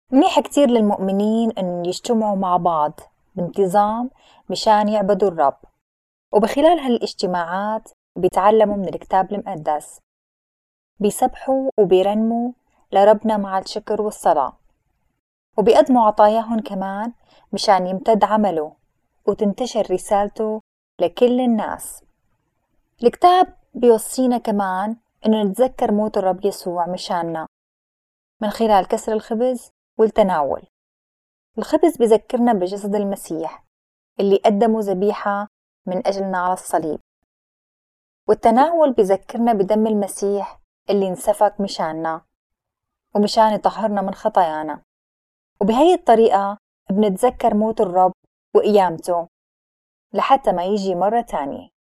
منيح كتير للمؤمنين أن يجتمعوا مع بعض بانتظام مشان يعبدوا الرب، وبخلال هالاجتماعات بيتعلموا من الكتاب المقدس، بيسبحوا وبيرنموا لربنا مع الشكر والصلاة، وبيقدموا عطاياهم كمان مشان يمتد عمله وتنتشر رسالته لكل الناس. الكتاب بيوصينا كمان إنه نتذكر موت الرب يسوع مشاننا من خلال كسر الخبز والتناول. الخبز بيذكرنا بجسد المسيح اللي قدمه ذبيحة من أجلنا على الصليب، والتناول بيذكرنا بدم المسيح اللي انسفك مشاننا ومشان يطهرنا من خطايانا. وبهي الطريقة بنتذكر موت الرب وقيامته لحتى ما يجي مرة تانية.